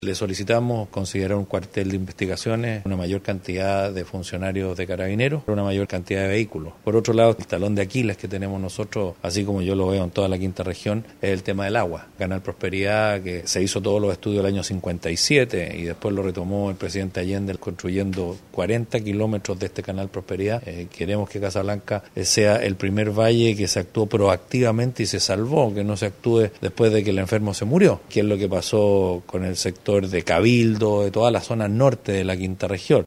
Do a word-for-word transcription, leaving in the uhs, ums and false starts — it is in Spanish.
Le solicitamos considerar un cuartel de investigaciones, una mayor cantidad de funcionarios de carabineros, una mayor cantidad de vehículos. Por otro lado, el talón de Aquiles que tenemos nosotros, así como yo lo veo en toda la quinta región, es el tema del agua. Canal Prosperidad, que se hizo todos los estudios del año cincuenta y siete y después lo retomó el presidente Allende construyendo cuarenta kilómetros de este Canal Prosperidad. Eh, queremos que Casablanca sea el primer valle que se actuó proactivamente y se salvó, que no se actúe después de que el enfermo se murió, que es lo que pasó con el sector de Cabildo, de toda la zona norte de la quinta región.